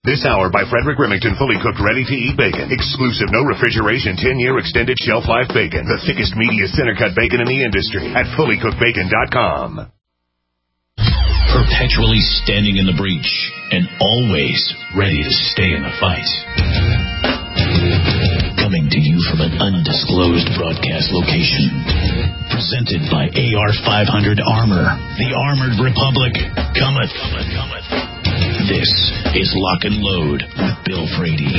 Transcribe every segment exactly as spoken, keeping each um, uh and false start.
This hour by Frederick Remington, fully cooked, ready-to-eat bacon. Exclusive, no refrigeration, ten-year extended shelf life bacon. The thickest, meatiest, center-cut bacon in the industry at fully cooked bacon dot com. Perpetually standing in the breach and always ready to stay in the fight. Coming to you from an undisclosed broadcast location. Presented by A R five hundred Armor. The Armored Republic cometh. cometh, cometh. This is Lock and Load with Bill Frady.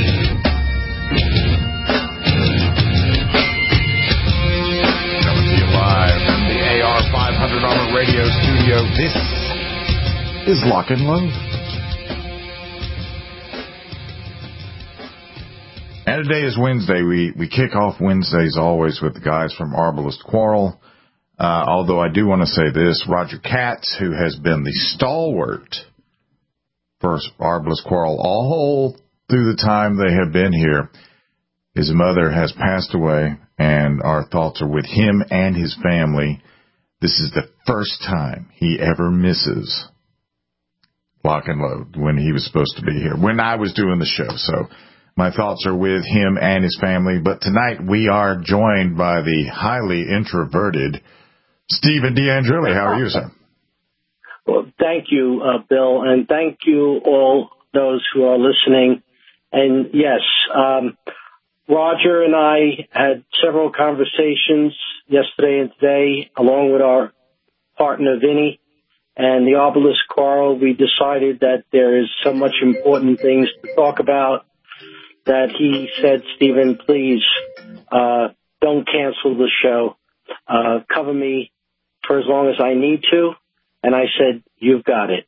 Coming to you live from the A R five hundred Armor Radio studio. This is Lock and Load. And today is Wednesday. We we kick off Wednesdays always with the guys from Arbalest Quarrel. Uh, although I do want to say this, Roger Katz, who has been the stalwart for Arbalest Quarrel all through the time they have been here, his mother has passed away, and our thoughts are with him and his family. This is the first time he ever misses Lock and Load when he was supposed to be here, when I was doing the show. So my thoughts are with him and his family. But tonight we are joined by the highly introverted Stephen D'Andrilli. How are you, sir? Well, thank you, uh, Bill, and thank you all those who are listening. And yes, um, Roger and I had several conversations yesterday and today, along with our partner, Vinny, and the Arbalest Quarrel. We decided that there is so much important things to talk about that he said, Stephen, please uh, don't cancel the show. Uh, cover me for as long as I need to. And I said, you've got it.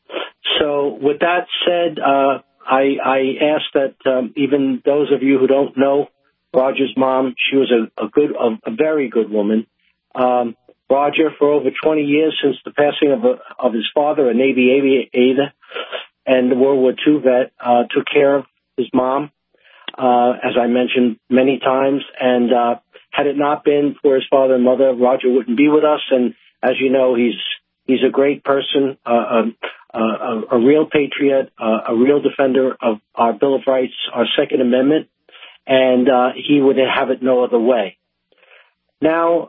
So with that said, uh, I, I ask that um, even those of you who don't know Roger's mom, she was a, a good, a, a very good woman. Um, Roger, for over twenty years since the passing of, a, of his father, a Navy aviator and the World War Two vet, uh, took care of his mom, uh, as I mentioned many times. And uh, had it not been for his father and mother, Roger wouldn't be with us. And as you know, he's He's a great person, uh, a, a, a real patriot, uh, a real defender of our Bill of Rights, our Second Amendment, and uh, he would have it no other way. Now,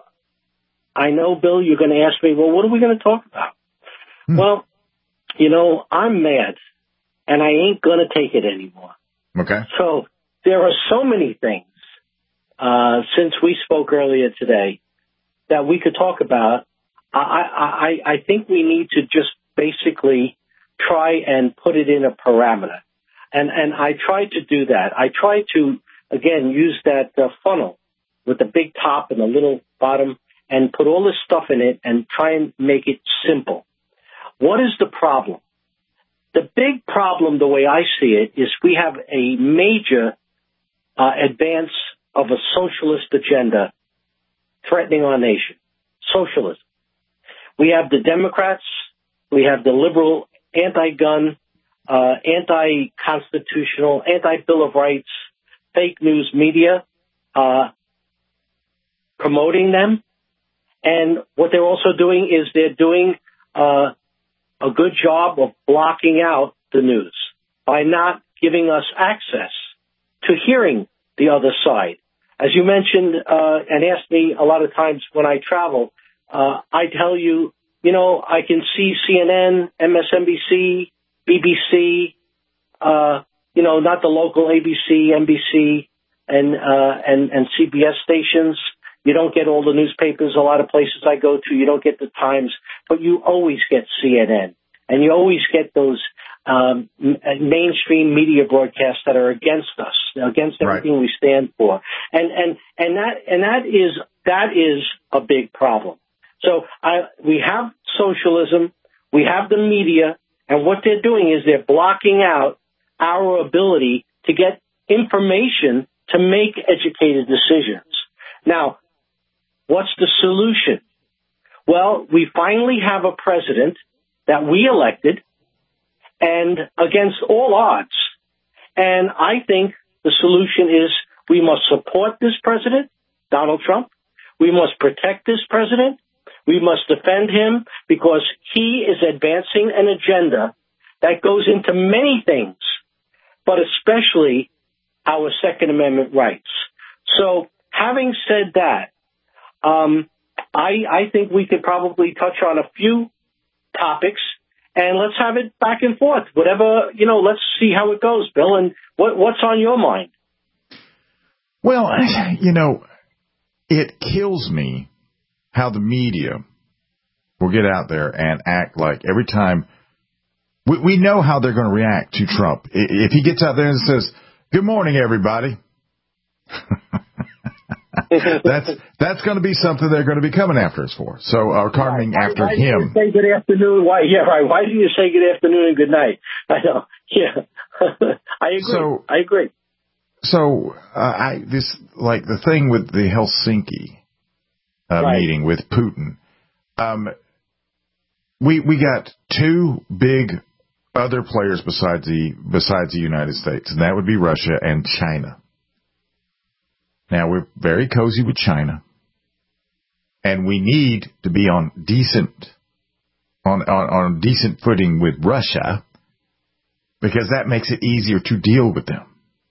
I know, Bill, you're going to ask me, well, what are we going to talk about? Hmm. Well, you know, I'm mad, and I ain't going to take it anymore. Okay. So there are so many things uh, since we spoke earlier today that we could talk about. I, I, I think we need to just basically try and put it in a parameter. And, and I tried to do that. I tried to, again, use that uh, funnel with the big top and the little bottom and put all this stuff in it and try and make it simple. What is the problem? The big problem, the way I see it, is we have a major uh, advance of a socialist agenda threatening our nation. Socialism. We have the Democrats, we have the liberal, anti-gun, uh, anti-constitutional, anti-Bill of Rights, fake news media, uh, promoting them. And what they're also doing is they're doing uh, a good job of blocking out the news by not giving us access to hearing the other side. As you mentioned uh, and asked me a lot of times when I travel, Uh, I tell you, you know, I can see C N N, M S N B C, B B C, uh, you know, not the local A B C, N B C, and, uh, and, and C B S stations. You don't get all the newspapers. A lot of places I go to, you don't get the Times, but you always get C N N. And you always get those um, mainstream media broadcasts that are against us, against everything right. we stand for. And, and, and that, and that is, that is a big problem. So I, we have socialism, we have the media, and what they're doing is they're blocking out our ability to get information to make educated decisions. Now, what's the solution? Well, we finally have a president that we elected, and against all odds. And I think the solution is we must support this president, Donald Trump. We must protect this president. We must defend him because he is advancing an agenda that goes into many things but especially our Second Amendment rights. So having said that, um, I, I think we could probably touch on a few topics, and let's have it back and forth. Whatever, you know, let's see how it goes, Bill. And what, what's on your mind? Well, you know, it kills me how the media will get out there and act like every time we, we know how they're going to react to Trump. If he gets out there and says, "Good morning, everybody," that's that's going to be something they're going to be coming after us for. So, or coming right. after why, why him. Do you say good afternoon. Why? Yeah, right. Why do you say good afternoon and good night? I know. Yeah, I agree. So, I agree. So, uh, I this like the thing with the Helsinki uh, right. meeting with Putin. Um, we we got two big other players besides the besides the United States, and that would be Russia and China. Now, we're very cozy with China, and we need to be on decent on on, on decent footing with Russia, because that makes it easier to deal with them.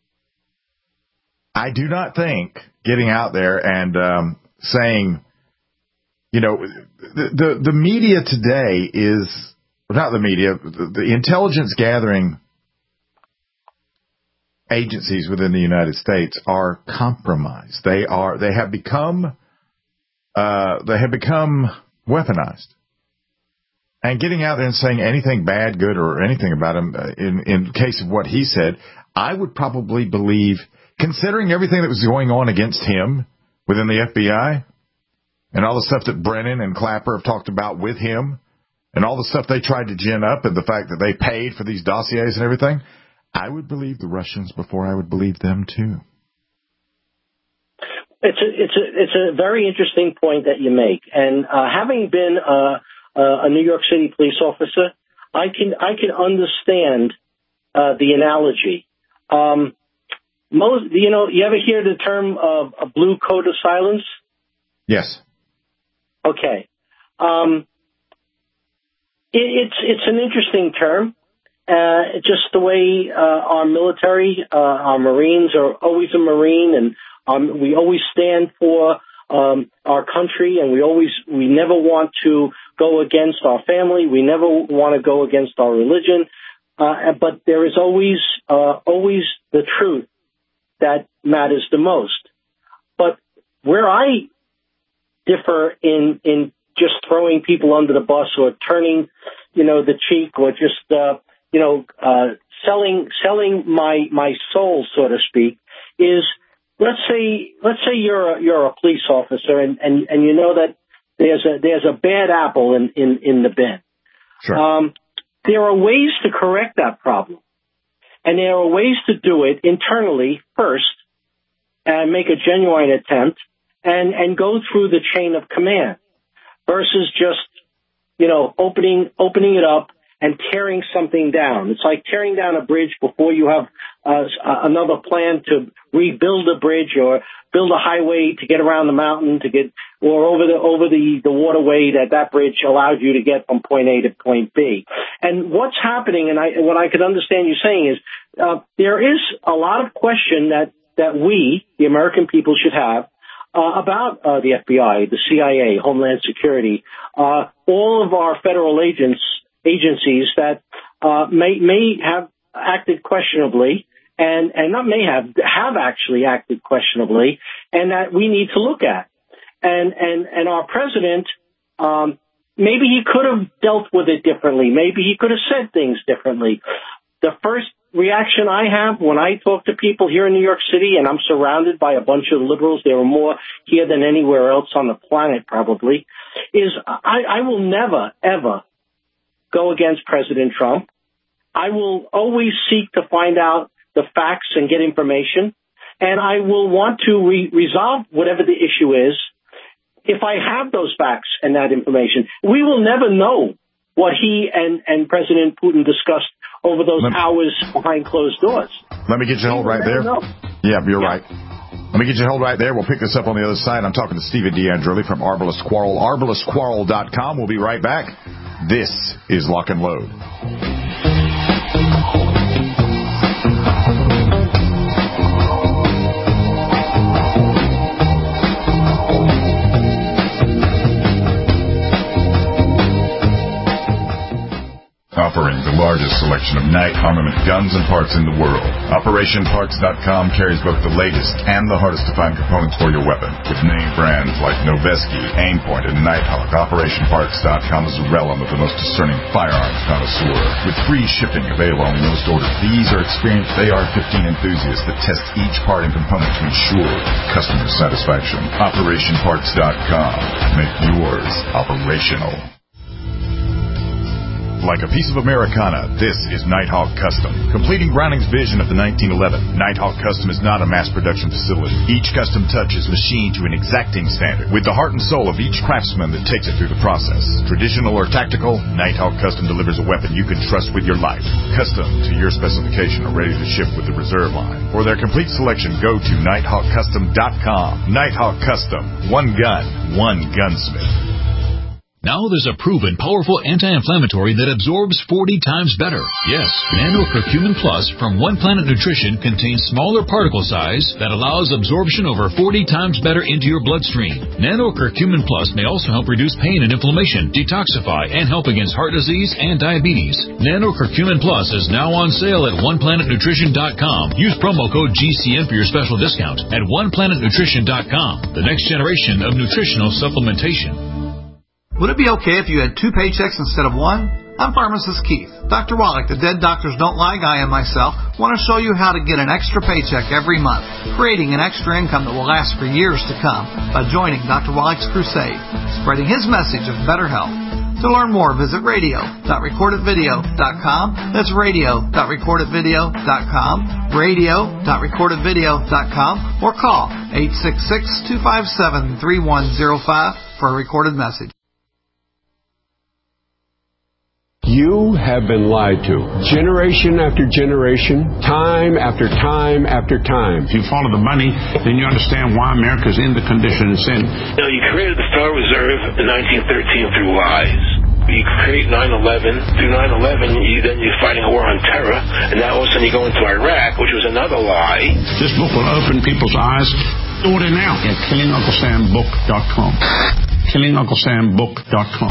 I do not think getting out there and um, saying, you know, the, the the media today is not the media, the, the intelligence gathering agencies within the United States are compromised. They are they have become uh, they have become weaponized. And getting out there and saying anything bad, good, or anything about him, uh, in in case of what he said, I would probably believe. Considering everything that was going on against him within the F B I and all the stuff that Brennan and Clapper have talked about with him and all the stuff they tried to gin up and the fact that they paid for these dossiers and everything, I would believe the Russians before I would believe them too. It's a, it's a, it's a very interesting point that you make. And uh, having been uh, a New York City police officer, I can, I can understand uh, the analogy. Um, Most, you know, you ever hear the term of a blue code of silence? Yes. Okay. Um, it, it's it's an interesting term. Uh, just the way uh, our military, uh, our Marines are always a Marine, and um, we always stand for um, our country, and we always we never want to go against our family. We never want to go against our religion. Uh, but there is always uh, always the truth that matters the most. But where I differ in in just throwing people under the bus or turning, you know, the cheek, or just uh, you know uh, selling selling my my soul, so to speak, is let's say let's say you're a, you're a police officer and, and, and you know that there's a there's a bad apple in, in, in the bin. Sure. Um, there are ways to correct that problem. And there are ways to do it internally first and make a genuine attempt and, and go through the chain of command versus just, you know, opening, opening it up and tearing something down. It's like tearing down a bridge before you have uh, another plan to rebuild a bridge or build a highway to get around the mountain to get, or over the, over the, the waterway that that bridge allowed you to get from point A to point B. And what's happening, and I, what I could understand you saying is, uh, there is a lot of question that, that we, the American people, should have Uh, about uh, the F B I, the C I A, Homeland Security, uh, all of our federal agents, agencies that uh, may may have acted questionably, and and not may have have actually acted questionably, and that we need to look at. And and and our president, um, maybe he could have dealt with it differently. Maybe he could have said things differently. The first reaction I have when I talk to people here in New York City, and I'm surrounded by a bunch of liberals, there are more here than anywhere else on the planet probably, is I, I will never, ever go against President Trump. I will always seek to find out the facts and get information, and I will want to re- resolve whatever the issue is if I have those facts and that information. We will never know what he and, and President Putin discussed over those me, hours behind closed doors. Let me get you hold right there. Know. Yeah, you're yeah. right. Let me get you hold right there. We'll pick this up on the other side. I'm talking to Stephen D'Angeli from Arbalest Quarrel, arbalest quarrel dot com. We'll be right back. This is Lock and Load. Knight Armament guns and parts in the world. Operation Parts dot com carries both the latest and the hardest to find components for your weapon. With name brands like Noveske, Aimpoint, and Nighthawk, Operation Parts dot com is the realm of the most discerning firearms connoisseur. With free shipping available on most orders, these are experienced A R fifteen enthusiasts that test each part and component to ensure customer satisfaction. Operation Parts dot com. Make yours operational. Like a piece of Americana, this is Nighthawk Custom. Completing Browning's vision of the nineteen eleven, Nighthawk Custom is not a mass production facility. Each custom touch is machined to an exacting standard, with the heart and soul of each craftsman that takes it through the process. Traditional or tactical, Nighthawk Custom delivers a weapon you can trust with your life. Custom to your specification or ready to ship with the reserve line. For their complete selection, go to Nighthawk Custom dot com. Nighthawk Custom. One gun, one gunsmith. Now there's a proven, powerful anti-inflammatory that absorbs forty times better. Yes, Nano Curcumin Plus from One Planet Nutrition contains smaller particle size that allows absorption over forty times better into your bloodstream. Nano Curcumin Plus may also help reduce pain and inflammation, detoxify, and help against heart disease and diabetes. Nano Curcumin Plus is now on sale at one planet nutrition dot com. Use promo code G C N for your special discount at one planet nutrition dot com. The next generation of nutritional supplementation. Would it be okay if you had two paychecks instead of one? I'm Pharmacist Keith. Doctor Wallach, the Dead Doctors Don't Lie guy, and myself want to show you how to get an extra paycheck every month, creating an extra income that will last for years to come by joining Doctor Wallach's crusade, spreading his message of better health. To learn more, visit radio dot record it video dot com. That's radio dot record it video dot com, radio dot record it video dot com, or call eight six six, two five seven, three one zero five for a recorded message. You have been lied to. Generation after generation, time after time after time. If you follow the money, then you understand why America's in the condition it's in. You know, you created the Federal Reserve in nineteen thirteen through lies. You create nine eleven. Through nine eleven, you, then you're fighting a war on terror, and now all of a sudden you go into Iraq, which was another lie. This book will open people's eyes. Order now at killing uncle sam book dot com. killing uncle sam book dot com.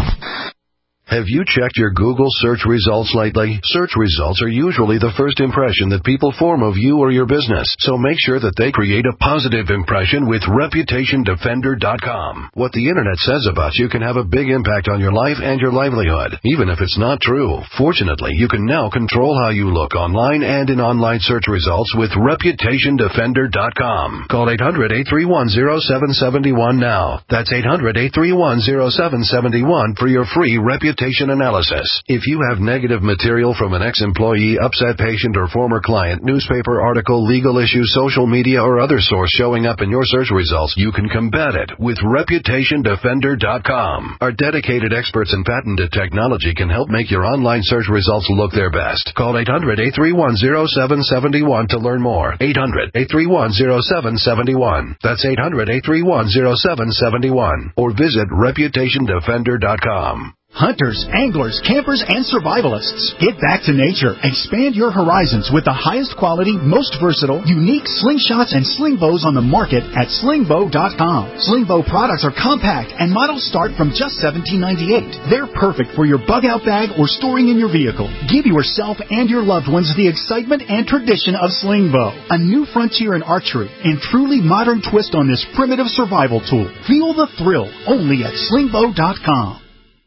Have you checked your Google search results lately? Search results are usually the first impression that people form of you or your business, so make sure that they create a positive impression with reputation defender dot com. What the Internet says about you can have a big impact on your life and your livelihood, even if it's not true. Fortunately, you can now control how you look online and in online search results with reputation defender dot com. Call eight hundred, eight three one, zero seven seven one now. That's eight hundred, eight three one, zero seven seven one for your free reputation analysis. If you have negative material from an ex-employee, upset patient, or former client, newspaper article, legal issue, social media, or other source showing up in your search results, you can combat it with reputation defender dot com. Our dedicated experts in patented technology can help make your online search results look their best. Call eight hundred, eight three one, zero seven seven one to learn more. eight hundred, eight three one, zero seven seven one. That's eight hundred, eight three one, zero seven seven one. Or visit reputation defender dot com. Hunters, anglers, campers, and survivalists. Get back to nature. Expand your horizons with the highest quality, most versatile, unique slingshots and sling bows on the market at sling bow dot com. Sling bow products are compact and models start from just seventeen ninety-eight. They're perfect for your bug-out bag or storing in your vehicle. Give yourself and your loved ones the excitement and tradition of sling bow. A new frontier in archery and truly modern twist on this primitive survival tool. Feel the thrill only at sling bow dot com.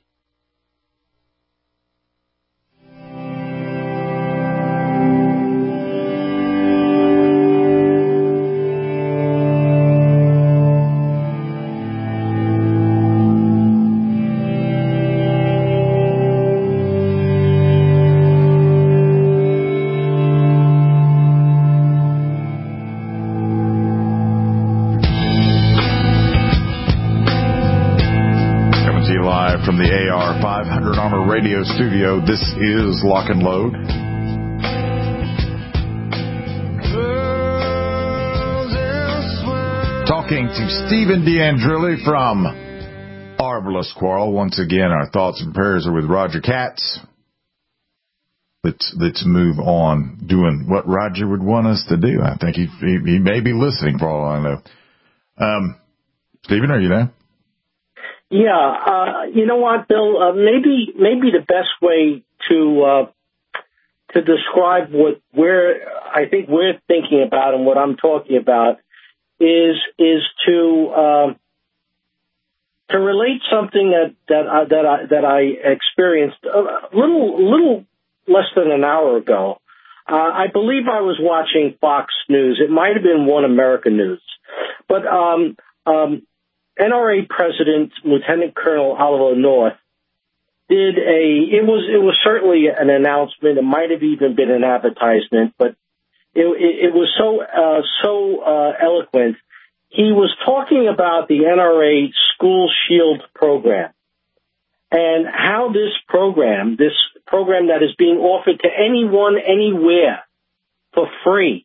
From the A R five hundred Armor Radio Studio, this is Lock and Load. Talking to Stephen D'Andrilli from Arbalest Quarrel. Once again, our thoughts and prayers are with Roger Katz. Let's let's move on doing what Roger would want us to do. I think he he, he may be listening for all I know. Um, Stephen, are you there? Yeah, uh, you know what, Bill? Uh, maybe maybe the best way to uh, to describe what we're, I think we're thinking about and what I'm talking about is is to uh, to relate something that that I, that I that I experienced a little little less than an hour ago. Uh, I believe I was watching Fox News. It might have been One America News, but um, um, N R A President Lieutenant Colonel Oliver North did a. It was it was certainly an announcement. It might have even been an advertisement, but it, it, it was so uh, so uh, eloquent. He was talking about the N R A School Shield program and how this program, this program that is being offered to anyone, anywhere, for free,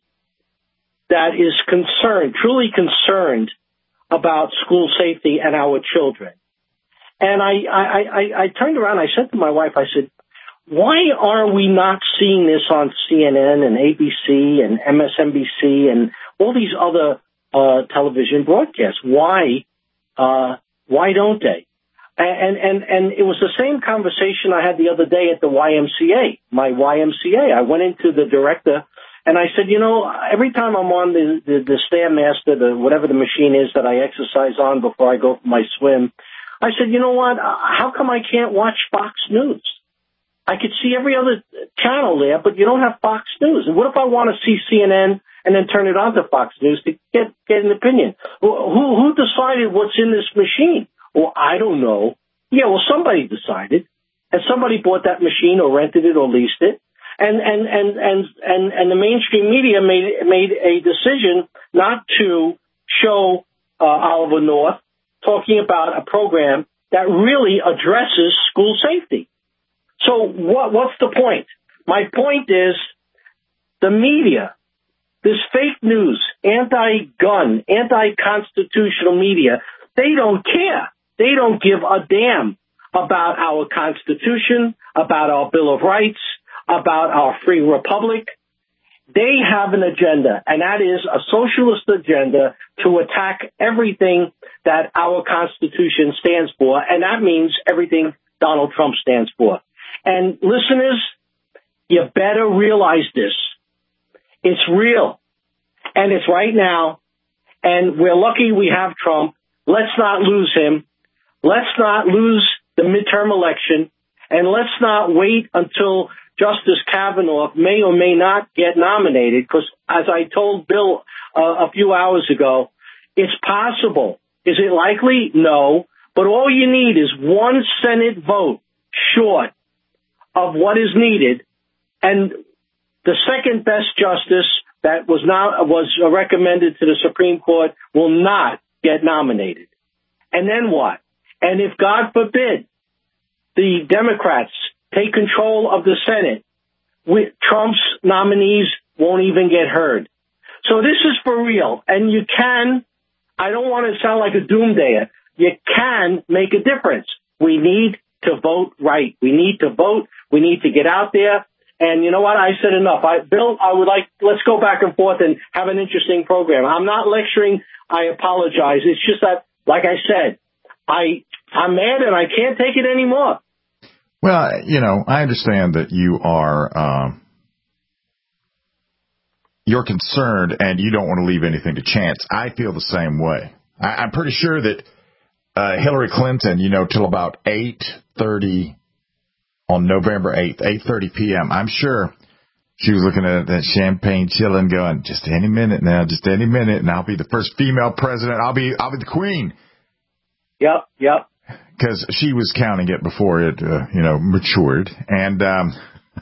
that is concerned, truly concerned about school safety and our children. And I, I, I, I turned around, I said to my wife, I said, why are we not seeing this on C N N and A B C and M S N B C and all these other uh, television broadcasts? Why, uh, why don't they? And, and, and it was the same conversation I had the other day at the Y M C A, my Y M C A. I went into the director and I said, you know, every time I'm on the, the, the Stairmaster, the, whatever the machine is that I exercise on before I go for my swim, I said, you know what, how come I can't watch Fox News? I could see every other channel there, but you don't have Fox News. And what if I want to see C N N and then turn it on to Fox News to get, get an opinion? Who, who decided what's in this machine? Well, I don't know. Yeah, well, somebody decided, and somebody bought that machine or rented it or leased it, and and and and and, and the mainstream media made made a decision not to show uh, Oliver North talking about a program that really addresses school safety. So what what's the point? My point is the media, this fake news, anti-gun, anti-constitutional media, they don't care. They don't give a damn about our Constitution, about our Bill of Rights, about our free republic. They have an agenda, and that is a socialist agenda to attack everything that our Constitution stands for, and that means everything Donald Trump stands for. And listeners, you better realize this. It's real, and it's right now, and we're lucky we have Trump. Let's not lose him. Let's not lose the midterm election, and let's not wait until Justice Kavanaugh may or may not get nominated, because as I told Bill uh, a few hours ago, it's possible. Is it likely? No. But all you need is one Senate vote short of what is needed, and the second best justice that was not was recommended to the Supreme Court will not get nominated. And then what? And if, God forbid, the Democrats take control of the Senate, we, Trump's nominees won't even get heard. So this is for real. And you can, I don't want to sound like a doomsayer, you can make a difference. We need to vote right. We need to vote. We need to get out there. And you know what? I said enough. I, Bill, I would like, let's go back and forth and have an interesting program. I'm not lecturing. I apologize. It's just that, like I said, I, I'm mad and I can't take it anymore. Well, you know, I understand that you are, um, you're concerned and you don't want to leave anything to chance. I feel the same way. I, I'm pretty sure that uh, Hillary Clinton, you know, till about eight thirty on November eighth, eight thirty p.m., I'm sure she was looking at that champagne chilling going, just any minute now, just any minute, and I'll be the first female president. I'll be, I'll be the queen. Yep, yep. Because she was counting it before it, uh, you know, matured. And, um,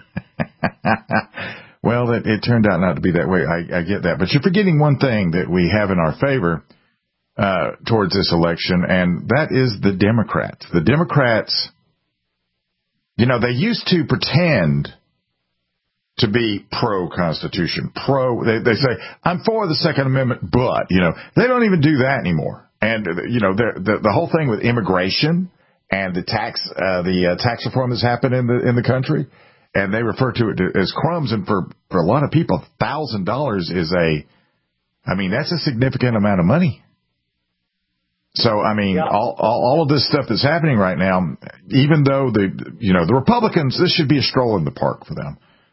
well, it, it turned out not to be that way. I, I get that. But you're forgetting one thing that we have in our favor uh, towards this election, and that is the Democrats. The Democrats, you know, they used to pretend to be pro-Constitution, pro, they, they say, I'm for the Second Amendment, but, you know, they don't even do that anymore. And, you know, the, the the whole thing with immigration and the tax uh, the uh, tax reform that's happened in the in the country, and they refer to it as crumbs. And for, for a lot of people, one thousand dollars is a, I mean, that's a significant amount of money. So, I mean, yeah. all, all all of this stuff that's happening right now, even though the, you know, the Republicans, this should be a stroll in the park for them.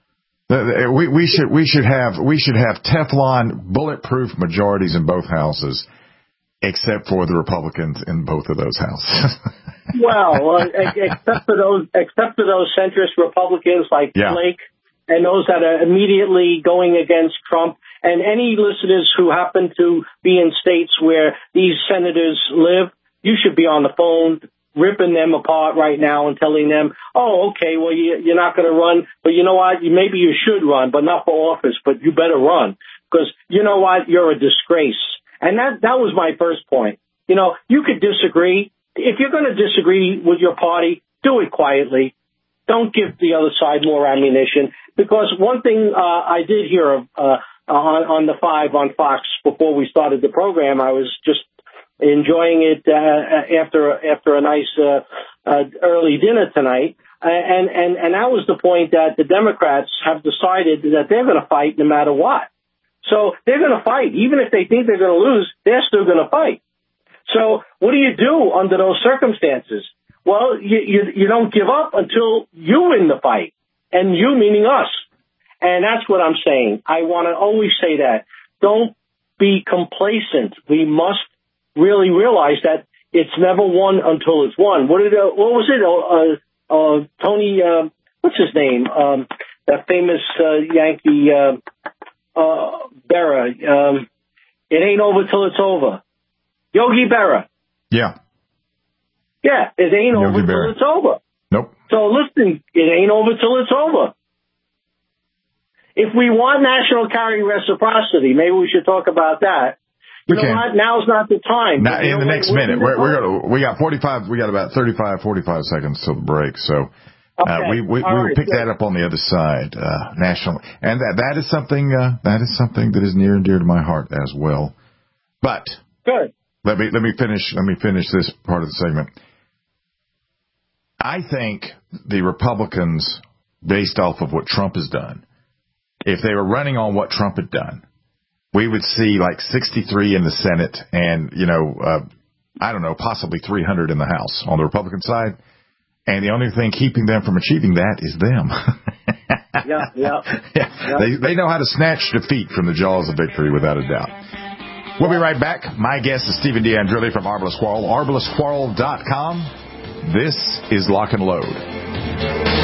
We, we should we should have we should have Teflon bulletproof majorities in both houses, except for the Republicans in both of those houses. Well, uh, except for those except for those centrist Republicans like yeah. Blake and those that are immediately going against Trump, and any listeners who happen to be in states where these senators live, you should be on the phone ripping them apart right now and telling them, oh, okay, well, you, you're not going to run, but you know what, you, maybe you should run, but not for office, but you better run, because you know what, you're a disgrace. And that, that was my first point. You know, you could disagree. If you're going to disagree with your party, do it quietly. Don't give the other side more ammunition, because one thing uh, I did hear of uh, on, on the Five on Fox before we started the program, I was just enjoying it uh, after after a nice uh, uh, early dinner tonight, uh, and and and that was the point that the Democrats have decided that they're going to fight no matter what. So they're going to fight, even if they think they're going to lose. They're still going to fight. So what do you do under those circumstances? Well, you, you you don't give up until you win the fight, and you meaning us. And that's what I'm saying. I want to always say that. Don't be complacent. We must really realize that it's never won until it's won. What did uh, what was it? Uh, uh, Tony, uh, what's his name? Um, that famous uh, Yankee uh, uh, Berra. Um, it ain't over till it's over. Yogi Berra. Yeah. Yeah, it ain't Yogi over Berra. till it's over. Nope. So listen, it ain't over till it's over. If we want national carry reciprocity, maybe we should talk about that. You we know can. what? Now's not the time. Now, in you know, the next we're, minute, we're, we're, we're gonna we got forty-five. We got about thirty-five, forty-five seconds till the break. So uh, okay. we we, we right, will pick good. that up on the other side. Uh, national, and that that is something uh, that is something that is near and dear to my heart as well. But good. Let me let me finish. Let me finish this part of the segment. I think the Republicans, based off of what Trump has done, if they were running on what Trump had done, we would see like sixty-three in the Senate and, you know, uh, I don't know, possibly three hundred in the House on the Republican side. And the only thing keeping them from achieving that is them. yeah, yeah, yeah. yeah. They, they know how to snatch defeat from the jaws of victory without a doubt. We'll be right back. My guest is Stephen D'Andrilli from Arbalest Quarrel, arbalest quarrel dot com. This is Lock and Load.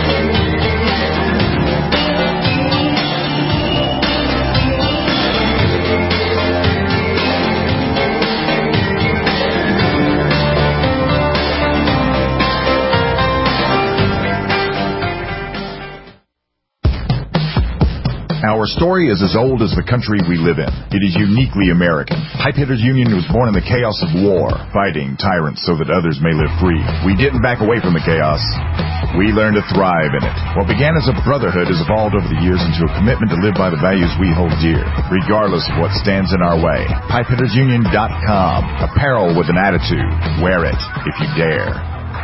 Our story is as old as the country we live in. It is uniquely American. Pipehitters Union was born in the chaos of war, fighting tyrants so that others may live free. We didn't back away from the chaos. We learned to thrive in it. What began as a brotherhood has evolved over the years into a commitment to live by the values we hold dear, regardless of what stands in our way. pipehitters union dot com. Apparel with an attitude. Wear it if you dare.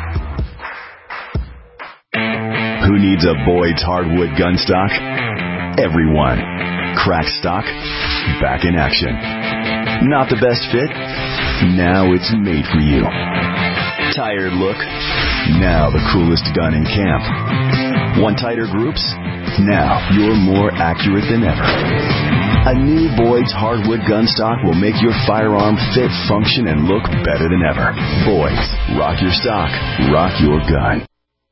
Who needs a Boyd's hardwood gun stock? Everyone. Crack stock, back in action. Not the best fit? Now it's made for you. Tired look? Now the coolest gun in camp. Want tighter groups? Now you're more accurate than ever. A new Boyd's hardwood gun stock will make your firearm fit, function, and look better than ever. Boyd's. Rock your stock. Rock your gun.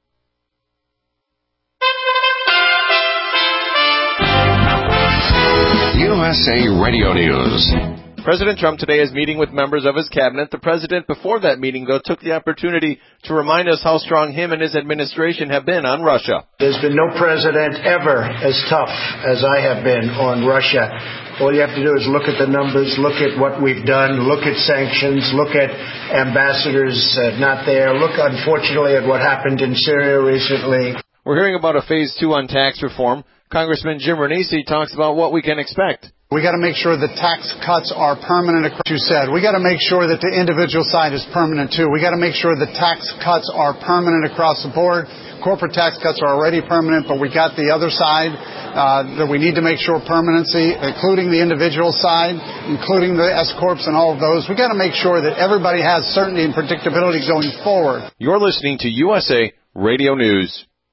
U S A Radio News. President Trump today is meeting with members of his cabinet. The president, before that meeting, though, took the opportunity to remind us how strong him and his administration have been on Russia. There's been no president ever as tough as I have been on Russia. All you have to do is look at the numbers, look at what we've done, look at sanctions, look at ambassadors uh, not there, look, unfortunately, at what happened in Syria recently. We're hearing about a phase two on tax reform. Congressman Jim Renese talks about what we can expect. We got to make sure the tax cuts are permanent, across you said. We got to make sure that the individual side is permanent, too. We got to make sure the tax cuts are permanent across the board. Corporate tax cuts are already permanent, but we got the other side uh, that we need to make sure permanency, including the individual side, including the S-corps and all of those. We got to make sure that everybody has certainty and predictability going forward. You're listening to U S A Radio News.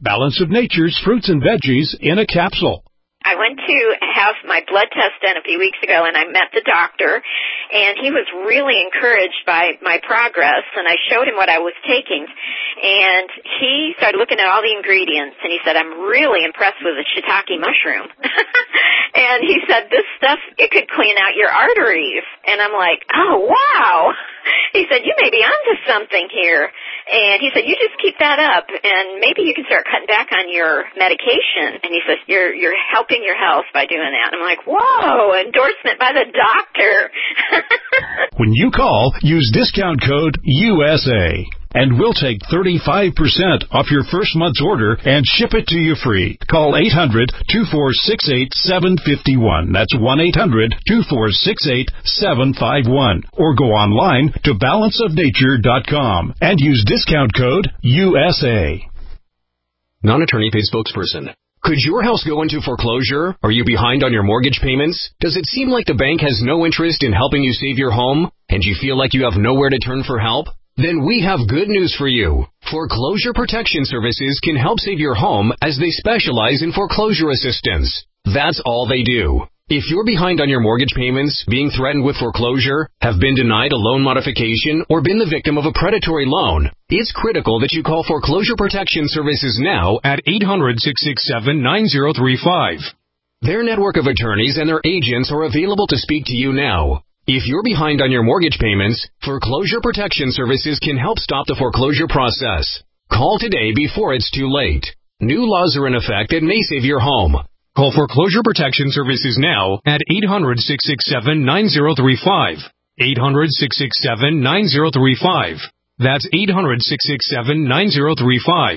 Balance of Nature's fruits and veggies in a capsule. I went to have my blood test done a few weeks ago, and I met the doctor, and he was really encouraged by my progress, and I showed him what I was taking, and he started looking at all the ingredients, and he said, I'm really impressed with the shiitake mushroom. And he said, this stuff, it could clean out your arteries. And I'm like, oh, wow. He said, you may be onto something here. And he said, you just keep that up, and maybe you can start cutting back on your medication. And he says, you're you're helping your health by doing that. And I'm like, whoa, endorsement by the doctor. When you call, use discount code U S A. And we'll take thirty-five percent off your first month's order and ship it to you free. Call eight hundred, two four six eight, seven five one. That's one eight hundred, two four six eight, seven five one. Or go online to balance of nature dot com and use discount code U S A. Non-attorney paid spokesperson. Could your house go into foreclosure? Are you behind on your mortgage payments? Does it seem like the bank has no interest in helping you save your home? And you feel like you have nowhere to turn for help? Then we have good news for you. Foreclosure Protection Services can help save your home as they specialize in foreclosure assistance. That's all they do. If you're behind on your mortgage payments, being threatened with foreclosure, have been denied a loan modification, or been the victim of a predatory loan, it's critical that you call Foreclosure Protection Services now at eight hundred, six six seven, nine zero three five. Their network of attorneys and their agents are available to speak to you now. If you're behind on your mortgage payments, Foreclosure Protection Services can help stop the foreclosure process. Call today before it's too late. New laws are in effect that may save your home. Call Foreclosure Protection Services now at eight hundred, six six seven, nine zero three five. eight hundred, six six seven, nine zero three five. That's eight hundred, six six seven, nine zero three five.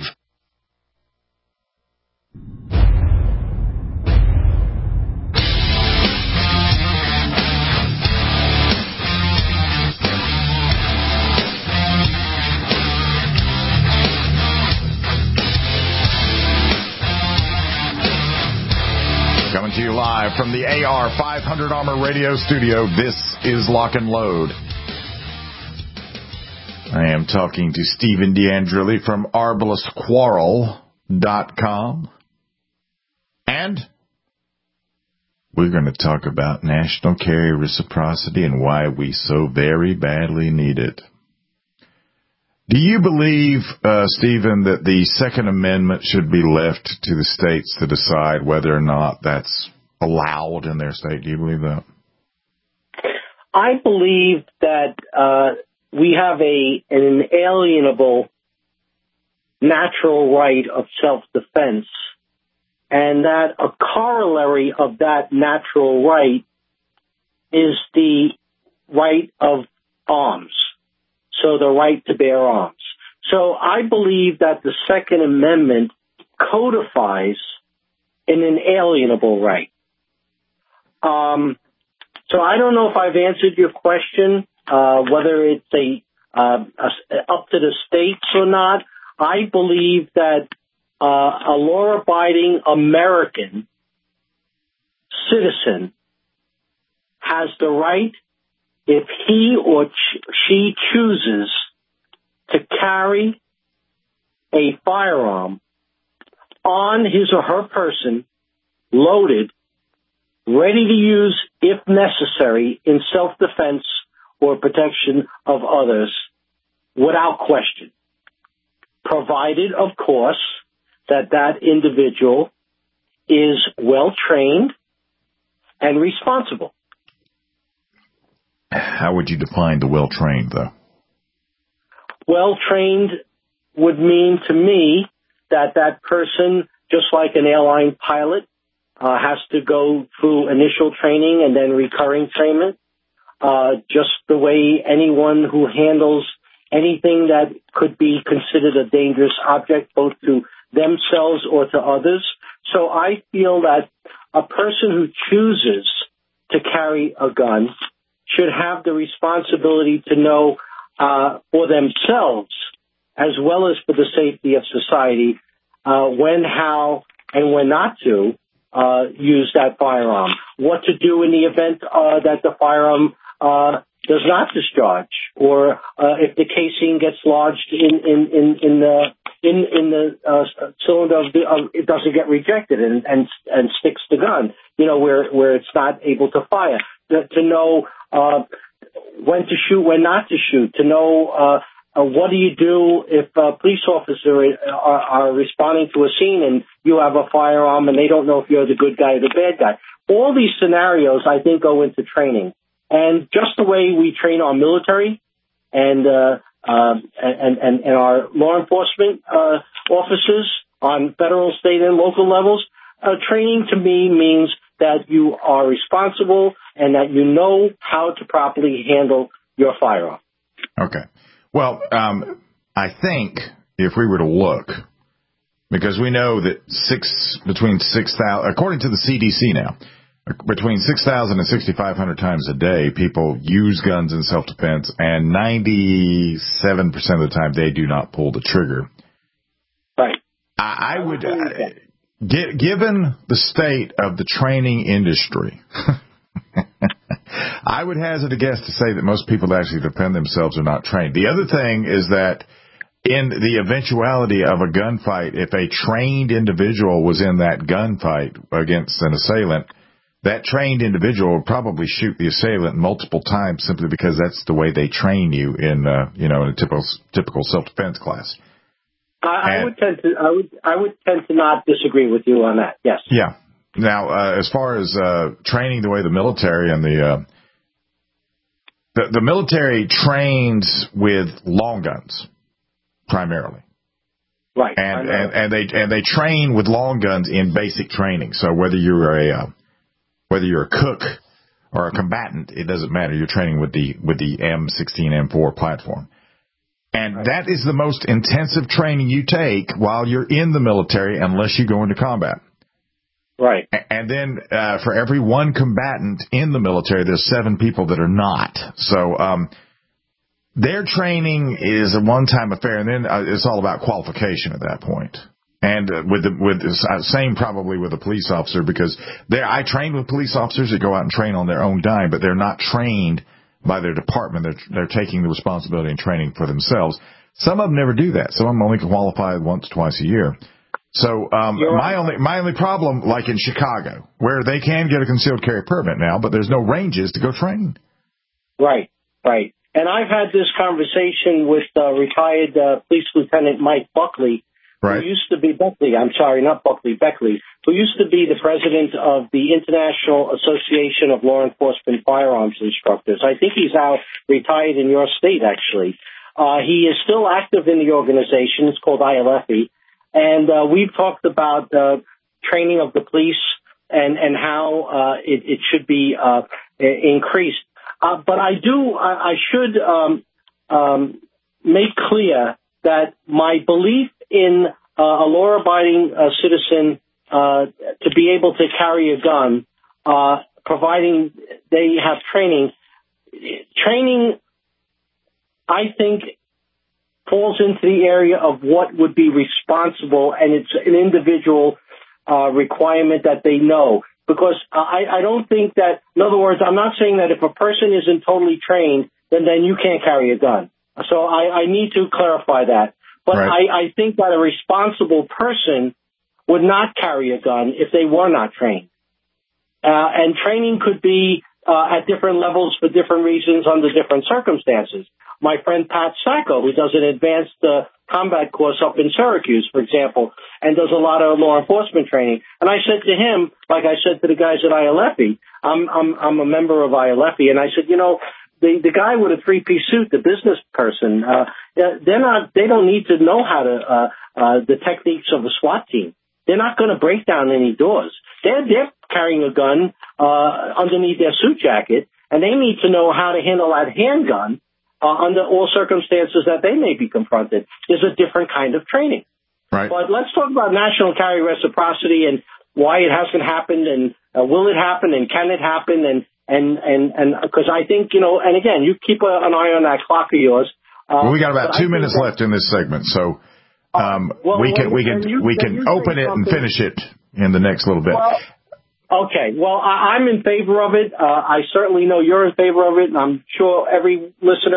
Coming to you live from the A R five hundred Armor Radio Studio, this is Lock and Load. I am talking to Stephen D'Andrilli from Arbalest Quarrel dot com. And we're going to talk about national carry reciprocity and why we so very badly need it. Do you believe, uh, Stephen, that the Second Amendment should be left to the states to decide whether or not that's allowed in their state? Do you believe that? I believe that uh, we have a an inalienable natural right of self-defense, and that a corollary of that natural right is the right of arms. So the right to bear arms. So I believe that the Second Amendment codifies an inalienable right. Um, so I don't know if I've answered your question, uh, whether it's a, uh, a up to the states or not. I believe that uh, a law-abiding American citizen has the right, if he or ch- she chooses to carry a firearm on his or her person, loaded, ready to use if necessary in self-defense or protection of others, without question. Provided, of course, that that individual is well-trained and responsible. How would you define the well-trained, though? Well-trained would mean to me that that person, just like an airline pilot, uh, has to go through initial training and then recurring training, uh, just the way anyone who handles anything that could be considered a dangerous object, both to themselves or to others. So I feel that a person who chooses to carry a gun should have the responsibility to know uh, for themselves, as well as for the safety of society, uh, when, how, and when not to uh, use that firearm. What to do in the event uh, that the firearm uh, does not discharge, or uh, if the casing gets lodged in in in, in the in in the uh, cylinder of the, uh, it doesn't get rejected and, and and sticks the gun. You know, where where it's not able to fire. To, to know uh, when to shoot, when not to shoot. To know uh, uh, what do you do if a police officer are, are responding to a scene and you have a firearm and they don't know if you're the good guy or the bad guy. All these scenarios, I think, go into training. And just the way we train our military and uh, uh, and, and, and our law enforcement uh, officers on federal, state, and local levels, uh, training to me means that you are responsible and that you know how to properly handle your firearm. Okay. Well, um, I think if we were to look, because we know that six between six thousand, according to the C D C now, between six thousand and sixty-five hundred times a day, people use guns in self-defense, and ninety-seven percent of the time they do not pull the trigger. Right. I, I would, uh, get, given the state of the training industry, I would hazard a guess to say that most people that actually defend themselves are not trained. The other thing is that in the eventuality of a gunfight, if a trained individual was in that gunfight against an assailant, that trained individual would probably shoot the assailant multiple times simply because that's the way they train you in, uh, you know, in a typical typical self-defense class. I, I would tend to I would I would tend to not disagree with you on that. Yes. Yeah. Now, uh, as far as uh, training the way the military and the, uh, the the military trains with long guns primarily. Right. And, and and they and they train with long guns in basic training. So whether you're a uh, whether you're a cook or a combatant, it doesn't matter. You're training with the with the M sixteen M four platform. And right. That is the most intensive training you take while you're in the military unless you go into combat. Right. And then uh, for every one combatant in the military, there's seven people that are not. So um, their training is a one-time affair, and then uh, it's all about qualification at that point. And uh, with the with the same probably with a police officer, because I train with police officers that go out and train on their own dime, but they're not trained by their department. They're, they're taking the responsibility and training for themselves. Some of them never do that. Some of them only qualify once, twice a year. So um, my only my only problem, like in Chicago, where they can get a concealed carry permit now, but there's no ranges to go train. Right, right. And I've had this conversation with uh, retired uh, Police Lieutenant Mike Buckley, right. who used to be Buckley. I'm sorry, not Buckley, Beckley, who used to be the president of the International Association of Law Enforcement Firearms Instructors. I think he's now retired in your state, actually. Uh, he is still active in the organization. It's called I L F E. And uh, we've talked about uh, training of the police and, and how uh, it, it should be uh, increased. Uh, but I do, I, I should um, um, make clear that my belief in uh, a law-abiding uh, citizen uh, to be able to carry a gun, uh, providing they have training, training, I think, falls into the area of what would be responsible, and it's an individual uh, requirement that they know. Because I, I don't think that, in other words, I'm not saying that if a person isn't totally trained, then, then you can't carry a gun. So I, I need to clarify that. But right. I, I think that a responsible person would not carry a gun if they were not trained. Uh, and training could be uh, at different levels for different reasons under different circumstances. My friend Pat Sacco, who does an advanced uh, combat course up in Syracuse, for example, and does a lot of law enforcement training. And I said to him, like I said to the guys at I L F E, I'm, I'm, I'm a member of I L F E, and I said, you know, the, the guy with a three-piece suit, the business person, uh, they're not, they don't need to know how to, uh, uh, the techniques of a SWAT team. They're not going to break down any doors. They're, they're carrying a gun, uh, underneath their suit jacket, and they need to know how to handle that handgun, uh, under all circumstances that they may be confronted. There's a different kind of training. Right. But let's talk about national carry reciprocity and why it hasn't happened, and uh, will it happen, and can it happen, and, and, and, and, because I think, you know, and again, you keep a, an eye on that clock of yours. Uh, well, we got about two minutes that, left in this segment, so um, well, we can, well, we can, you, we can open it and finish it in the next little bit. Well, okay. Well, I, I'm in favor of it. Uh, I certainly know you're in favor of it, and I'm sure every listener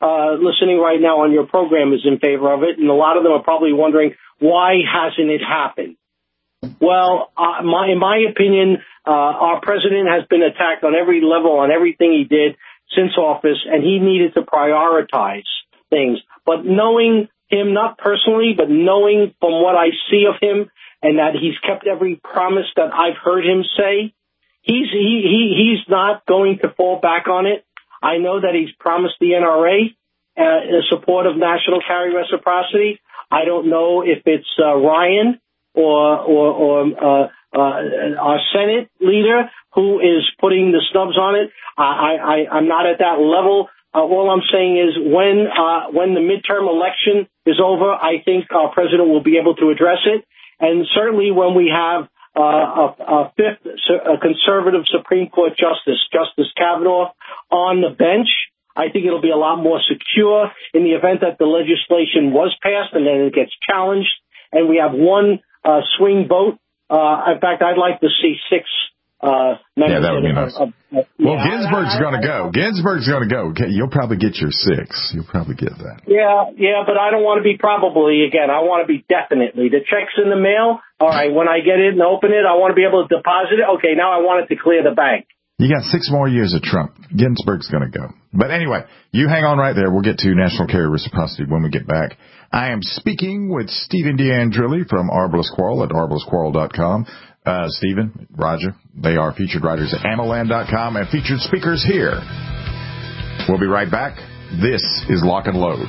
uh, listening right now on your program is in favor of it, and a lot of them are probably wondering, why hasn't it happened? Well, uh, my, in my opinion, uh, our president has been attacked on every level, on everything he did since office, and he needed to prioritize things. But knowing him, not personally, but knowing from what I see of him, and that he's kept every promise that I've heard him say, he's he, he he's not going to fall back on it. I know that he's promised the N R A uh, in support of national carry reciprocity. I don't know if it's uh, Ryan or or, or uh, uh, our Senate leader who is putting the snubs on it. I, I I'm not at that level. Uh, all I'm saying is when uh, when the midterm election is over, I think our president will be able to address it. And certainly when we have uh, a, a fifth a conservative Supreme Court justice, Justice Kavanaugh, on the bench, I think it'll be a lot more secure in the event that the legislation was passed and then it gets challenged. And we have one uh, swing vote. Uh, in fact, I'd like to see six uh, members. Yeah, that would be nice. Uh, uh, well, yeah, Ginsburg's going to go. Ginsburg's going to go. Okay, you'll probably get your six. You'll probably get that. Yeah, yeah, but I don't want to be probably again. I want to be definitely. The check's in the mail. All right, when I get it and open it, I want to be able to deposit it. Okay, now I want it to clear the bank. You got six more years of Trump. Ginsburg's going to go. But anyway, you hang on right there. We'll get to national carrier reciprocity when we get back. I am speaking with Stephen DeAndrilli from Arbalest Quarrel at arbalest quarrel dot com. Uh, Stephen, Roger, they are featured writers at Amoland dot com and featured speakers here. We'll be right back. This is Lock and Load.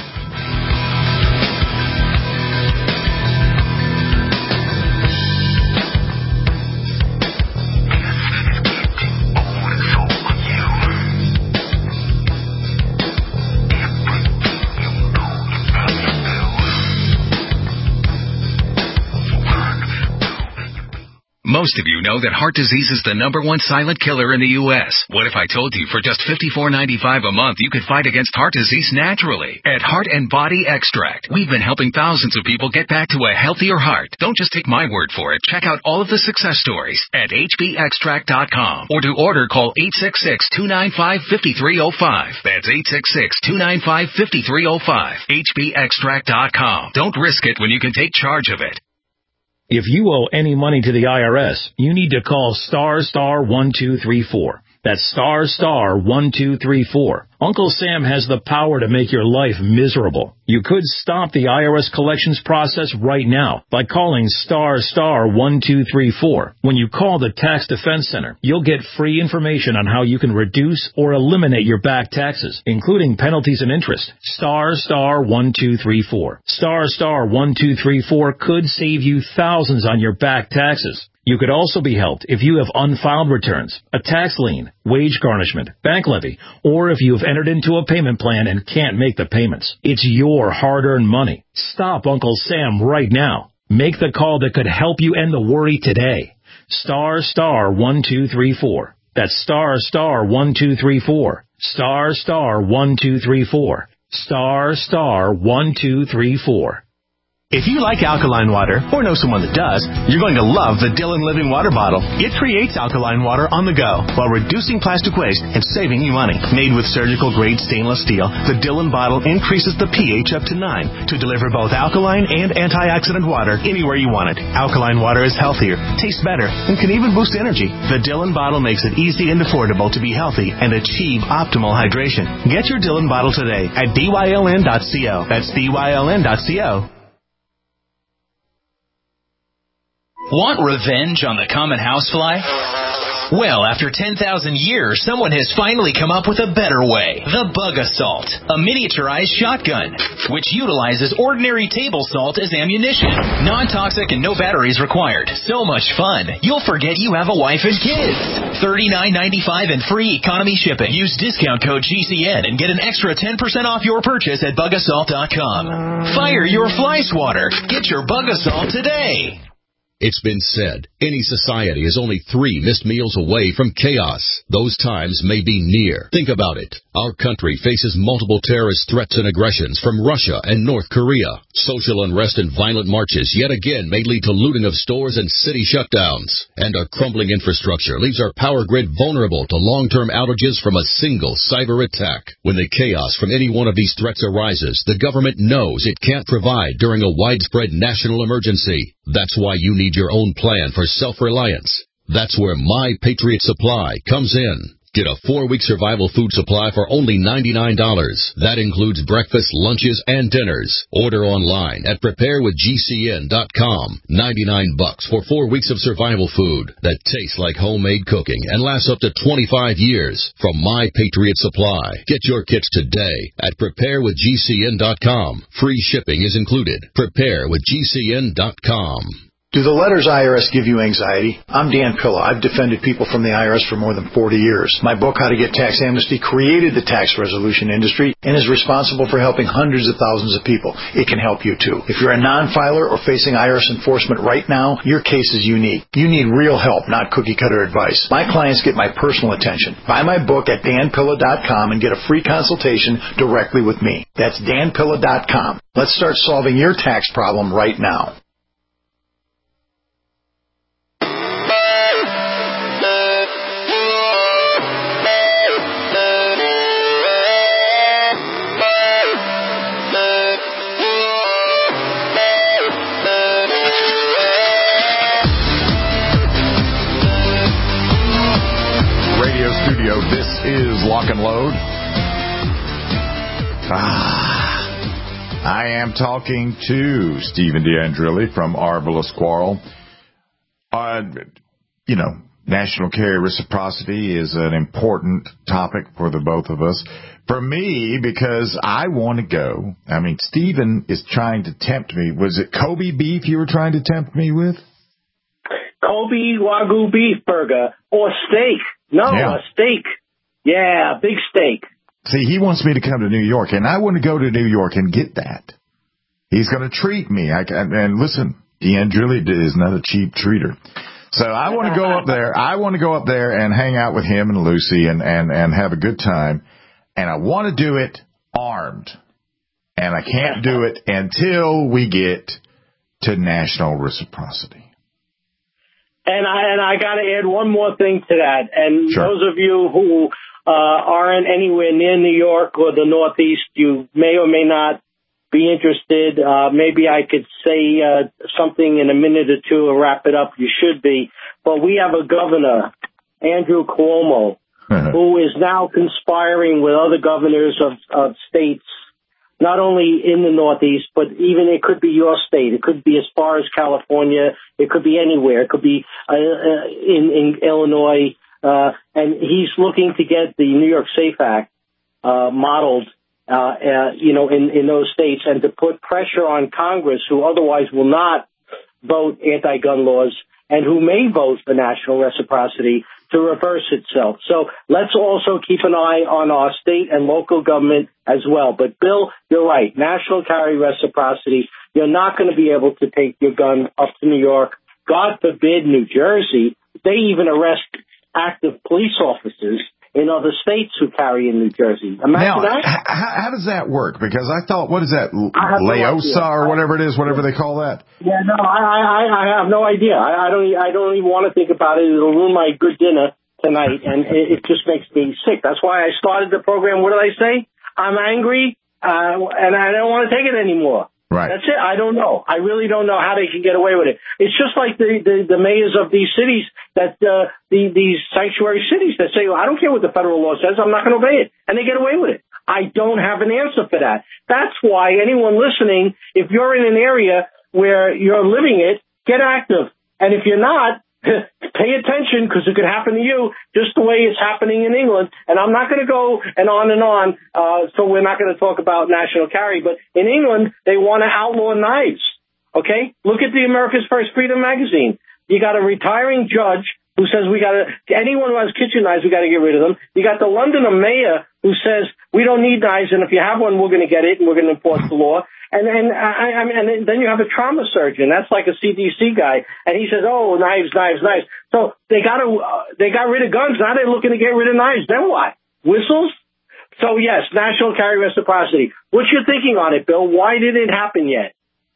Most of you know that heart disease is the number one silent killer in the U S What if I told you for just fifty-four ninety-five a month you could fight against heart disease naturally? At Heart and Body Extract, we've been helping thousands of people get back to a healthier heart. Don't just take my word for it. Check out all of the success stories at h b extract dot com. Or to order, call eight six six, two nine five, five three zero five. That's eight six six, two nine five, five three zero five. h b extract dot com. Don't risk it when you can take charge of it. If you owe any money to the I R S, you need to call star star one two three four. That's star star one two three four. Uncle Sam has the power to make your life miserable. You could stop the I R S collections process right now by calling star star one two three four. When you call the Tax Defense Center, you'll get free information on how you can reduce or eliminate your back taxes, including penalties and interest. Star star one two three four. Star star one two three four could save you thousands on your back taxes. You could also be helped if you have unfiled returns, a tax lien, wage garnishment, bank levy, or if you have entered into a payment plan and can't make the payments. It's your hard-earned money. Stop Uncle Sam right now. Make the call that could help you end the worry today. Star star one two three four. That's star star one two three four. Star star one two three four. Star star one two three four. If you like alkaline water, or know someone that does, you're going to love the Dillon Living Water Bottle. It creates alkaline water on the go while reducing plastic waste and saving you money. Made with surgical-grade stainless steel, the Dillon bottle increases the pH up to nine to deliver both alkaline and antioxidant water anywhere you want it. Alkaline water is healthier, tastes better, and can even boost energy. The Dillon bottle makes it easy and affordable to be healthy and achieve optimal hydration. Get your Dillon bottle today at D Y L N dot co. That's D Y L N dot co. Want revenge on the common housefly? Well, after ten thousand years, someone has finally come up with a better way. The Bug Assault, a miniaturized shotgun, which utilizes ordinary table salt as ammunition. Non-toxic and no batteries required. So much fun, you'll forget you have a wife and kids. thirty-nine ninety-five and free economy shipping. Use discount code G C N and get an extra ten percent off your purchase at bug assault dot com. Fire your fly swatter. Get your Bug Assault today. It's been said, any society is only three missed meals away from chaos. Those times may be near. Think about it. Our country faces multiple terrorist threats and aggressions from Russia and North Korea. Social unrest and violent marches yet again may lead to looting of stores and city shutdowns. And our crumbling infrastructure leaves our power grid vulnerable to long-term outages from a single cyber attack. When the chaos from any one of these threats arises, the government knows it can't provide during a widespread national emergency. That's why you need your own plan for self-reliance. That's where My Patriot Supply comes in. Get a four-week survival food supply for only ninety-nine dollars. That includes breakfast, lunches, and dinners. Order online at prepare with G C N dot com. ninety-nine bucks for four weeks of survival food that tastes like homemade cooking and lasts up to twenty-five years from My Patriot Supply. Get your kits today at prepare with G C N dot com. Free shipping is included. prepare with G C N dot com. Do the letters I R S give you anxiety? I'm Dan Pilla. I've defended people from the I R S for more than forty years. My book, How to Get Tax Amnesty, created the tax resolution industry and is responsible for helping hundreds of thousands of people. It can help you, too. If you're a non-filer or facing I R S enforcement right now, your case is unique. You need real help, not cookie-cutter advice. My clients get my personal attention. Buy my book at dan pilla dot com and get a free consultation directly with me. That's dan pilla dot com. Let's start solving your tax problem right now. This is Lock and Load. Ah, I am talking to Stephen D'Andrilli from Arbalest Quarrel. Uh, you know, national carrier reciprocity is an important topic for the both of us. For me, because I want to go. I mean, Stephen is trying to tempt me. Was it Kobe beef you were trying to tempt me with? Kobe Wagyu beef burger or steak. No, yeah. a steak. Yeah, big steak. See, he wants me to come to New York, and I want to go to New York and get that. He's going to treat me. I can, and listen, D'Andrilli is not a cheap treater. So I want to go up there. I want to go up there and hang out with him and Lucy and, and, and have a good time. And I want to do it armed. And I can't do it until we get to national reciprocity. And I and I got to add one more thing to that. And sure. Those of you who uh, aren't anywhere near New York or the Northeast, you may or may not be interested. Uh, maybe I could say uh, something in a minute or two and wrap it up. You should be. But we have a governor, Andrew Cuomo, who is now conspiring with other governors of, of states, not only in the Northeast, but even it could be your state. It could be as far as California. It could be anywhere. It could be uh, in, in Illinois. Uh, and he's looking to get the New York SAFE Act uh, modeled, uh, uh, you know, in, in those states and to put pressure on Congress, who otherwise will not vote anti-gun laws and who may vote for national reciprocity, to reverse itself. So let's also keep an eye on our state and local government as well. But, Bill, you're right. National carry reciprocity, you're not going to be able to take your gun up to New York. God forbid New Jersey. They even arrest active police officers in other states who carry in New Jersey. Imagine now, that. H- how does that work? Because I thought, what is that, Leosa no or whatever it is, whatever they call that? Yeah, no, I, I, I have no idea. I, I don't, I don't even want to think about it. It'll ruin my good dinner tonight, and it, it just makes me sick. That's why I started the program. What did I say? I'm angry, uh, and I don't want to take it anymore. Right. That's it. I don't know. I really don't know how they can get away with it. It's just like the, the, the mayors of these cities that, uh, the, these sanctuary cities that say, well, I don't care what the federal law says. I'm not going to obey it. And they get away with it. I don't have an answer for that. That's why anyone listening, if you're in an area where you're living it, get active. And if you're not, pay attention, because it could happen to you just the way it's happening in England. And I'm not going to go and on and on, uh, so we're not going to talk about national carry. But in England, they want to outlaw knives. Okay? Look at the America's First Freedom magazine. You got a retiring judge who says we got to, anyone who has kitchen knives, we got to get rid of them. You got the Londoner mayor who says we don't need knives, and if you have one, we're going to get it, and we're going to enforce the law. And then, I, I mean, and then you have a trauma surgeon. That's like a C D C guy. And he says, oh, knives, knives, knives. So they got to, uh, they got rid of guns. Now they're looking to get rid of knives. Then what? Whistles? So yes, national carry reciprocity. What's your thinking on it, Bill? Why did it happen yet?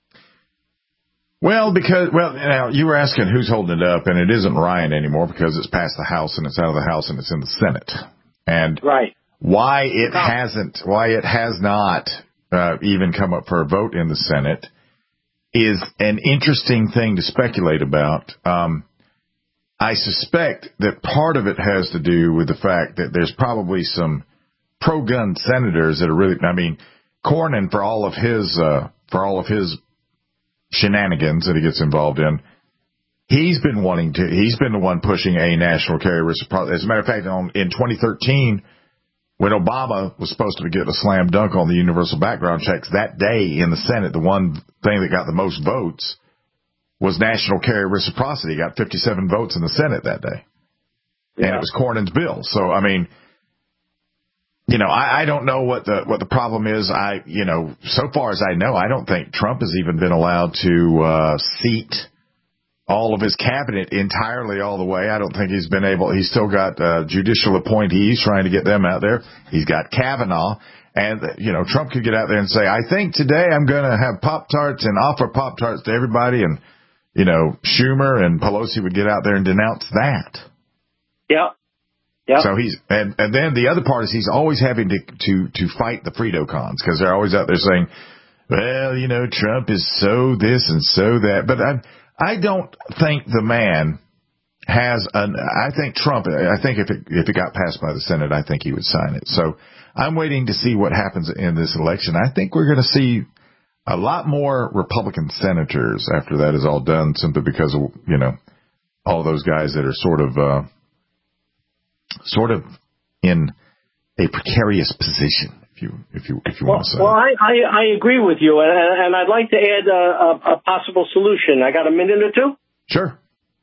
Well, because, well, now you were asking who's holding it up, and it isn't Ryan anymore because it's passed the House and it's out of the House and it's in the Senate. And right. why it hasn't, why it has not uh, even come up for a vote in the Senate is an interesting thing to speculate about. Um, I suspect that part of it has to do with the fact that there's probably some pro-gun senators that are really, I mean, Cornyn, for all of his, uh, for all of his shenanigans that he gets involved in, he's been wanting to, he's been the one pushing a national carry reciprocity. As a matter of fact, on, in twenty thirteen, when Obama was supposed to get a slam dunk on the universal background checks, that day in the Senate, the one thing that got the most votes was national carry reciprocity. He got fifty-seven votes in the Senate that day. Yeah. And it was Cornyn's bill. So, I mean, you know, I, I don't know what the what the problem is. I, you know, so far as I know, I don't think Trump has even been allowed to uh, seat all of his cabinet entirely all the way. I don't think he's been able. He's still got uh, judicial appointees trying to get them out there. He's got Kavanaugh. And, you know, Trump could get out there and say, I think today I'm going to have Pop-Tarts and offer Pop-Tarts to everybody. And, you know, Schumer and Pelosi would get out there and denounce that. Yeah. Yeah. So he's, and, and then the other part is he's always having to, to, to fight the Frito-cons because they're always out there saying, well, you know, Trump is so this and so that. But I, I don't think the man has an, I think Trump, I think if it, if it got passed by the Senate, I think he would sign it. So I'm waiting to see what happens in this election. I think we're going to see a lot more Republican senators after that is all done, simply because of, you know, all those guys that are sort of, uh, sort of in a precarious position, if you if you if you well, want to say. Well, I, I I agree with you, and, and I'd like to add a, a, a possible solution. I got a minute or two? Sure.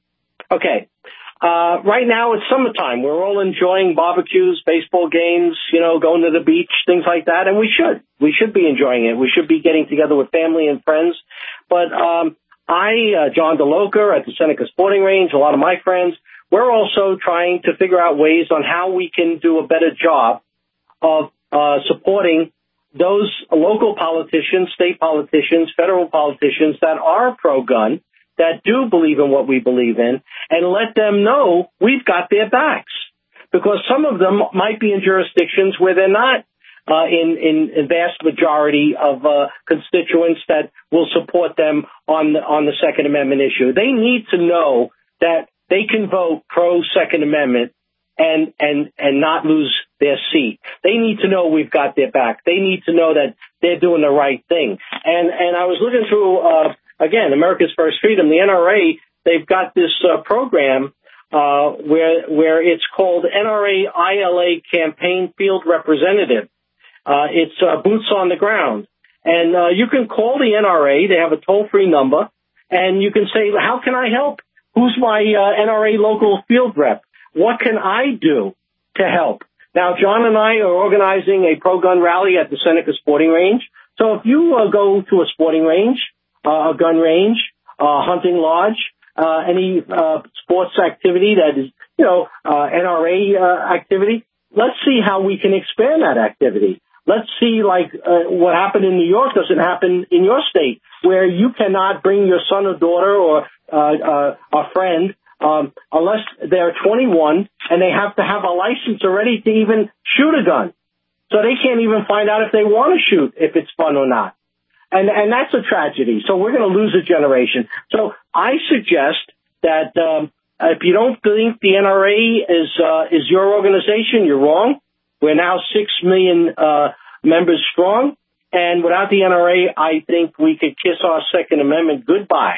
Okay. Uh, right now it's summertime. We're all enjoying barbecues, baseball games, you know, going to the beach, things like that, and we should. We should be enjoying it. We should be getting together with family and friends. But um, I, uh, John DeLoca at the Seneca Sporting Range, a lot of my friends, we're also trying to figure out ways on how we can do a better job of uh, supporting those local politicians, state politicians, federal politicians that are pro-gun, that do believe in what we believe in, and let them know we've got their backs. Because some of them might be in jurisdictions where they're not uh, in, in a vast majority of uh, constituents that will support them on the, on the Second Amendment issue. They need to know that they can vote pro-Second Amendment and, and, and not lose their seat. They need to know we've got their back. They need to know that they're doing the right thing. And, and I was looking through, uh, again, America's First Freedom, the N R A, they've got this uh, program uh, where, where it's called N R A I L A Campaign Field Representative. Uh, it's uh, boots on the ground. And uh, you can call the N R A. They have a toll-free number. And you can say, how can I help? Who's my uh, N R A local field rep? What can I do to help? Now, John and I are organizing a pro-gun rally at the Seneca Sporting Range. So if you uh, go to a sporting range, uh, a gun range, a hunting lodge, uh, any uh, sports activity that is, you know, uh, N R A uh, activity, let's see how we can expand that activity. Let's see, like, uh, what happened in New York doesn't happen in your state, where you cannot bring your son or daughter or uh, uh, a friend um, unless they're twenty-one and they have to have a license already to even shoot a gun. So they can't even find out if they want to shoot, if it's fun or not. And, and that's a tragedy. So we're going to lose a generation. So I suggest that um, if you don't think the N R A is uh, is your organization, you're wrong. We're now six million uh, members strong. And without the N R A, I think we could kiss our Second Amendment goodbye.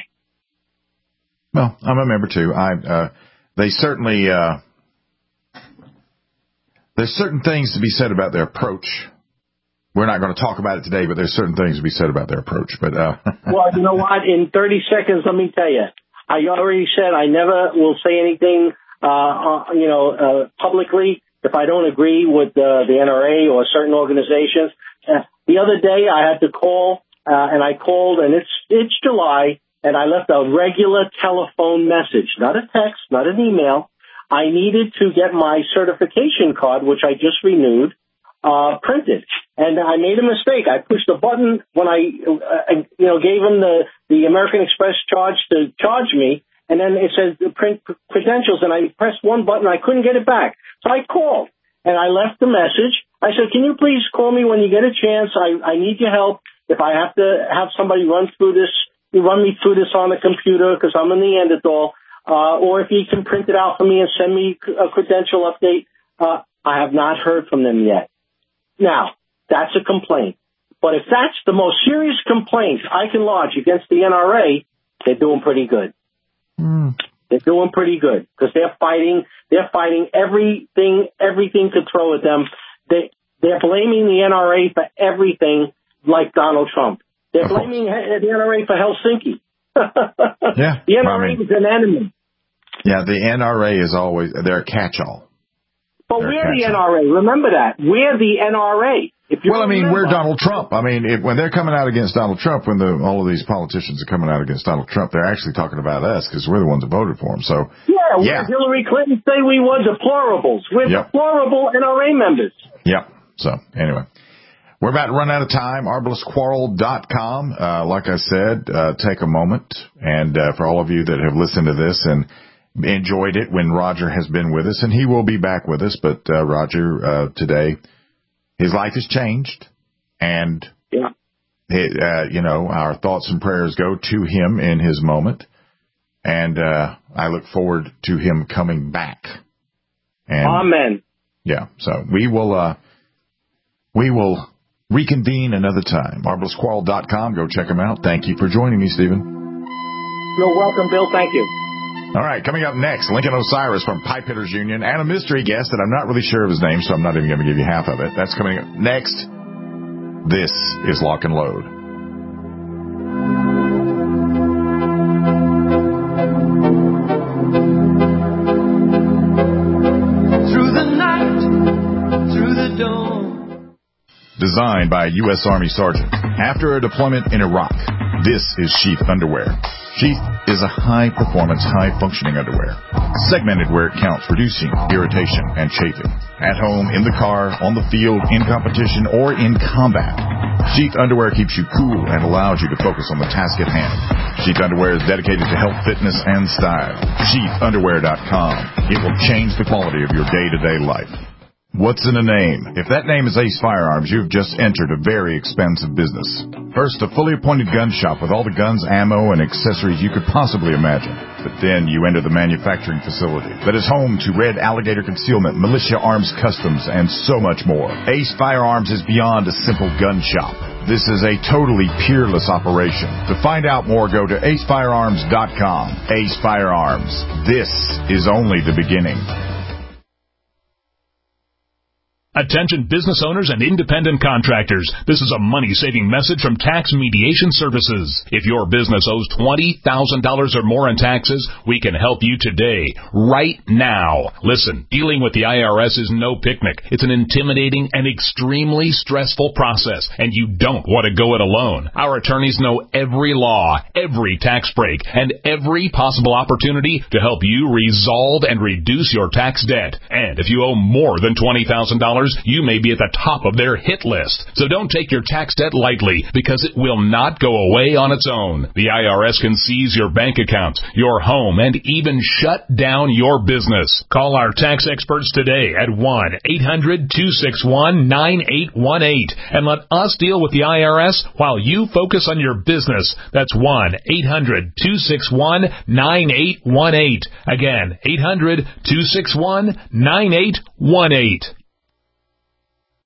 Well, I'm a member, too. I uh, they certainly uh, there's certain things to be said about their approach. We're not going to talk about it today, but there's certain things to be said about their approach. But uh, well, you know what? In thirty seconds, let me tell you. I already said I never will say anything, uh, uh, you know, uh, publicly if I don't agree with uh, the N R A or certain organizations. Uh, the other day, I had to call uh, and I called, and it's it's July, and I left a regular telephone message, not a text, not an email. I needed to get my certification card, which I just renewed, uh, printed. And I made a mistake. I pushed a button when I, uh, you know, gave them the, the American Express charge to charge me, and then it says print credentials, and I pressed one button. I couldn't get it back. So I called, and I left the message. I said, can you please call me when you get a chance? I, I need your help. If I have to have somebody run through this, run me through this on the computer because I'm a Neanderthal, uh, or if you can print it out for me and send me a credential update, uh, I have not heard from them yet. Now, that's a complaint. But if that's the most serious complaint I can lodge against the N R A, they're doing pretty good. Mm. They're doing pretty good because they're fighting. They're fighting everything, everything to throw at them. They they're blaming the N R A for everything, like Donald Trump. They're blaming the N R A for Helsinki. Yeah, the N R A I mean, is an enemy. Yeah, the N R A is always they're a catch-all. But they're we're the N R A. Remember that. We're the N R A. If you well, I mean, remember, we're Donald Trump. I mean, if, when they're coming out against Donald Trump, when the, all of these politicians are coming out against Donald Trump, they're actually talking about us because we're the ones that voted for him. So yeah, yeah. Hillary Clinton say we were deplorables. We're yep. deplorable N R A members. Yep. So anyway, we're about to run out of time. arbalest quarrel dot com. Uh, like I said, uh, take a moment, and uh, for all of you that have listened to this and enjoyed it when Roger has been with us, and he will be back with us, but uh, Roger uh, today, his life has changed, and yeah. it, uh, you know, our thoughts and prayers go to him in his moment, and uh, I look forward to him coming back. And, Amen. Yeah, so we will uh, we will reconvene another time. arbalest quarrel dot com. Go check him out. Thank you for joining me, Stephen. You're welcome, Bill. Thank you. All right, coming up next, Lincoln Osiris from Pipe Hitters Union and a mystery guest that I'm not really sure of his name, so I'm not even going to give you half of it. That's coming up next. This is Lock and Load. Through the night, through the dawn. Designed by a U S Army sergeant after a deployment in Iraq, this is Sheath Underwear. Sheath is a high-performance, high-functioning underwear, segmented where it counts, reducing irritation and chafing. At home, in the car, on the field, in competition, or in combat, Sheath Underwear keeps you cool and allows you to focus on the task at hand. Sheath Underwear is dedicated to health, fitness, and style. sheath underwear dot com. It will change the quality of your day-to-day life. What's in a name? If that name is Ace Firearms, you've just entered a very expensive business. First, a fully appointed gun shop with all the guns, ammo, and accessories you could possibly imagine. But then you enter the manufacturing facility that is home to Red Alligator Concealment, Militia Arms Customs, and so much more. Ace Firearms is beyond a simple gun shop. This is a totally peerless operation. To find out more, go to ace firearms dot com. Ace Firearms. This is only the beginning. Attention business owners and independent contractors. This is a money-saving message from Tax Mediation Services. If your business owes twenty thousand dollars or more in taxes, we can help you today, right now. Listen, dealing with the I R S is no picnic. It's an intimidating and extremely stressful process, and you don't want to go it alone. Our attorneys know every law, every tax break, and every possible opportunity to help you resolve and reduce your tax debt. And if you owe more than twenty thousand dollars, you may be at the top of their hit list. So don't take your tax debt lightly, because it will not go away on its own. The I R S can seize your bank accounts, your home, and even shut down your business. Call our tax experts today at one eight hundred two six one nine eight one eight and let us deal with the I R S while you focus on your business. That's one eight hundred two six one nine eight one eight. Again, eight hundred two six one nine eight one eight.